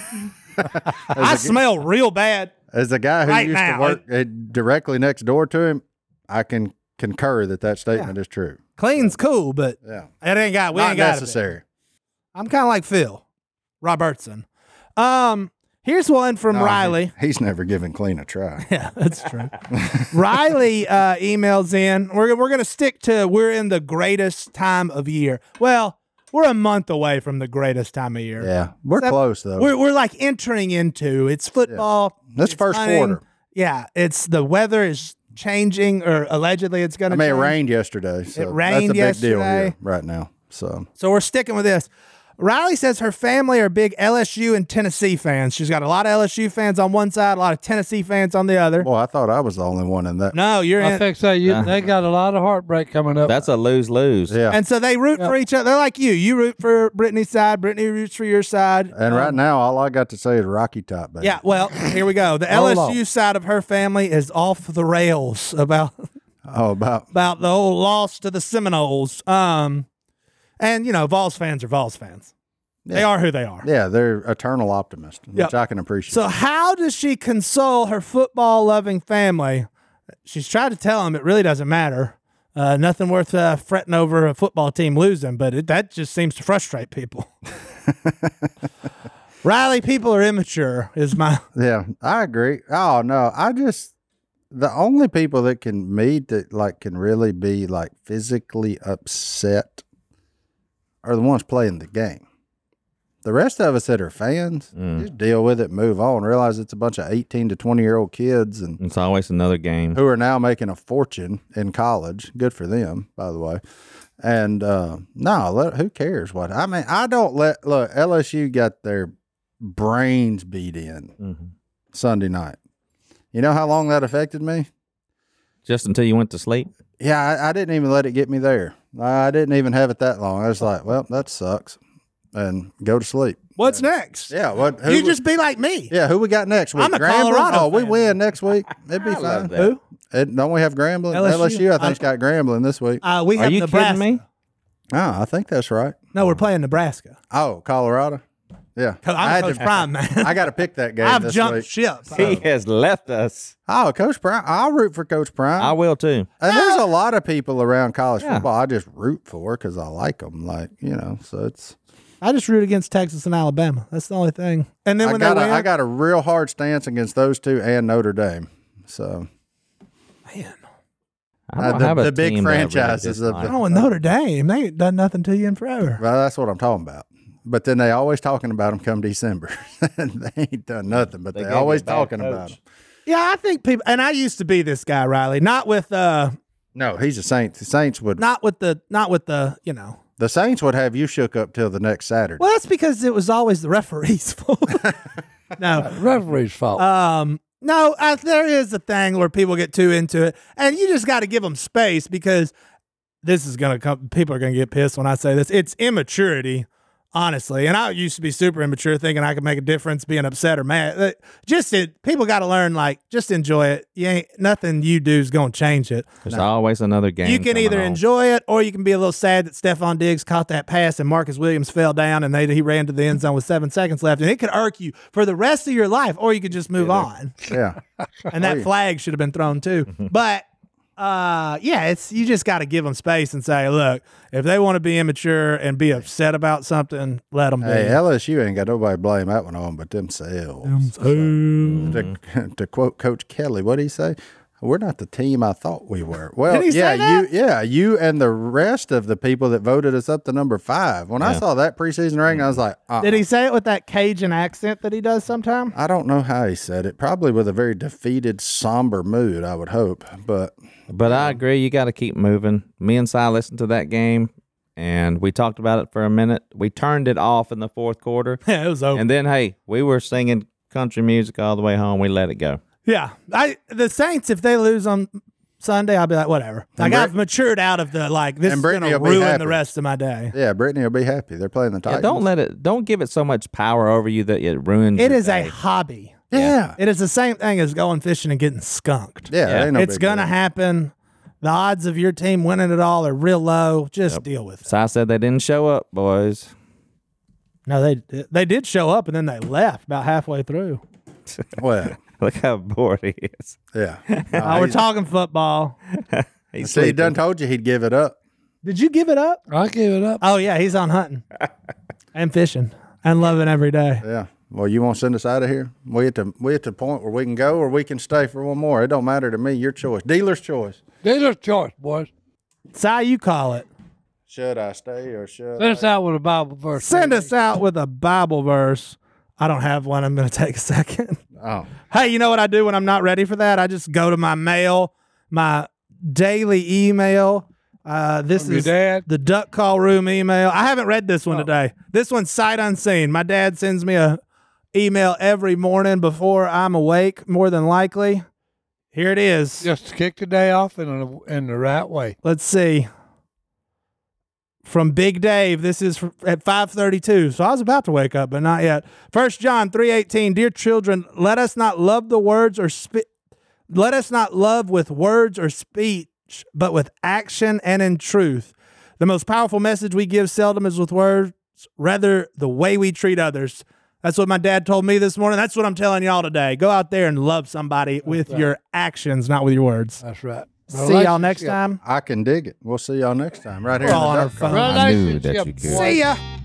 I smell real bad. As a guy who Right used now, to work uh, directly next door to him, I can concur that that statement is true. Clean's cool, but Yeah, it ain't got. We not ain't got necessary. It. I'm kind of like Phil Robertson. Um, here's one from No, he- Riley. he's never given clean a try. Yeah, that's true. Riley uh, emails in. We're we're gonna stick to we're in the greatest time of year. Well, we're a month away from the greatest time of year. Yeah, we're That- close though. We're we're like entering into it's football. This it's first hunting. quarter. Yeah, it's the weather is changing, or allegedly it's gonna. I mean, it change. rained yesterday. So It rained that's a big deal yesterday. here right now. So So we're sticking with this. Riley says her family are big L S U and Tennessee fans. She's got a lot of L S U fans on one side, a lot of Tennessee fans on the other. boy, I thought I was the only one in that. No, you're I in. think so. You, they got a lot of heartbreak coming up. That's a lose lose. Yeah. And so they root for each other. They're like you. You root for Brittany's side. Brittany roots for your side. And right now, all I got to say is Rocky Top, baby. Yeah, well, here we go. The Hold L S U on. side of her family is off the rails about Oh, about about the whole loss to the Seminoles. Um, and you know, Vols fans are Vols fans. They Yeah. are who they are. yeah, they're eternal optimists, which Yep. I can appreciate. So how does she console her football-loving family? She's tried to tell them it really doesn't matter. Uh, nothing worth uh, fretting over a football team losing, but it, that just seems to frustrate people. Riley, people are immature. Is my Yeah, I agree. Oh no, I just the only people that can me that like can really be like physically upset are the ones playing the game. The rest of us that are fans, just deal with it, move on. Realize it's a bunch of eighteen to twenty year old kids and It's always another game. who are now making a fortune in college. Good for them, by the way. And uh, no, let, who cares what? I mean, I don't let look. L S U got their brains beat in Mhm. Sunday night. You know how long that affected me? Just until you went to sleep. Yeah, I, I didn't even let it get me there. I didn't even have it that long. I was like, well, that sucks, and go to sleep. what's next? Yeah, what? Who You we- just be like me. yeah. Who we got next week? I'm a Grambling? Colorado Oh, we fan. win next week. It'd be I fine. love that. Who? It, don't we have Grambling? L S U? L S U, I think's got Grambling this week. Uh, we Are have you Nebraska. kidding me? Oh, I think that's right. No, we're playing Nebraska. Oh, Colorado. Yeah, I'm I had Coach to- Prime, man. I got to pick that game. I've this jumped week. ship. He has left us. Oh, Coach Prime. I'll root for Coach Prime. I will too. And there's a lot of people around college Yeah. football I just root for because I like them. Like, you know, so it's. I just root against Texas and Alabama. That's the only thing. And then I when got, they a, win, I got a real hard stance against those two and Notre Dame. So, man, I Uh, don't the- have a the big team that I really franchises of the- I dislike. don't want Notre Dame. They ain't done nothing to you in forever. well, that's what I'm talking about. But then they always talking about them come December. They ain't done nothing, but They they, gave you always a bad talking coach. about them. Yeah, I think people, and I used to be this guy, Riley. Not with, uh, No, he's a Saint. The Saints would. not with the, not with the, you know. The Saints would have you shook up till the next Saturday. Well, that's because it was always the referee's fault. No. Referee's fault. Um, no, I, there is a thing where people get too into it, and you just got to give them space because this is gonna come. People are gonna get pissed when I say this. It's immaturity, honestly. And I used to be super immature, thinking I could make a difference, being upset or mad. Uh, Just it, people got to learn, like, just enjoy it. You ain't nothing you do is gonna change it. There's always another game. You can coming either on. enjoy it, or you can be a little sad that Stephon Diggs caught that pass and Marcus Williams fell down and they he ran to the end zone with seven seconds left, and it could irk you for the rest of your life, or you could just move on. Yeah. And that flag should have been thrown too. But uh, yeah, it's you just got to give them space and say, look, if they want to be immature and be upset about something, let them be. Hey, L S U ain't got nobody to blame that one on but themselves. To, to quote Coach Kelly, what did he say? We're not the team I thought we were. Well, Did he say yeah, that? you, yeah, you and the rest of the people that voted us up to number five. When I Yeah. saw that preseason ranking, I was like, uh-uh. Did he say it with that Cajun accent that he does sometime? I don't know how he said it. Probably with a very defeated, somber mood, I would hope. But But I agree. You got to keep moving. Me and Si listened to that game, and we talked about it for a minute. We turned it off in the fourth quarter, Yeah, it was over. and then hey, we were singing country music all the way home. We let it go. Yeah, I the Saints, if they lose on Sunday, I'll be like, whatever. Like, Brit- I've matured out of the like this And is going Brittany to will be ruin happy. the rest of my day. yeah, Brittany will be happy. They're playing the Yeah, Titans. don't let it. Don't give it so much power over you that it ruins. It your is a day. hobby. Yeah. It is the same thing as going fishing and getting skunked. Yeah, Yeah. ain't no It's big going to deal. happen. The odds of your team winning it all are real low. Just deal with it. Si said they didn't show up, boys. No, they they did show up and then they left about halfway through. Well, Look how bored he is. yeah. Oh, No, we're he's- talking football. He's See, he sleeping. done told you he'd give it up. Did you give it up? I give it up. Oh yeah, he's on hunting and fishing and loving every day. Yeah. Well, you want to send us out of here? We at the we at the point where we can go, or we can stay for one more. It don't matter to me. Your choice. Dealer's choice. Dealer's choice, boys. Si, you call it. Should I stay or should Send I? us out with a Bible verse. Send us out with a Bible verse. I don't have one. I'm going to take a second. Oh, Hey, you know what I do when I'm not ready for that? I just go to my mail, my daily email. Uh, this From your is dad? the duck call room email. I haven't read this one today. This one's sight unseen. My dad sends me a email every morning before I'm awake, more than likely. Here it is. Just kick the day off in, a, in the right way. Let's see. From Big Dave, this is fr- at five thirty-two. So I was about to wake up, but not yet. First John three eighteen. Dear children, let us not love the words or spe- let us not love with words or speech, but with action and in truth. The most powerful message we give seldom is with words, rather the way we treat others. That's what my dad told me this morning. That's what I'm telling y'all today. Go out there and love somebody with your actions, not with your words. That's right. See y'all next time. I can dig it. We'll see y'all next time right here. We're in the all on our duck call. phone. I knew that you Relationship, could. boys. See ya.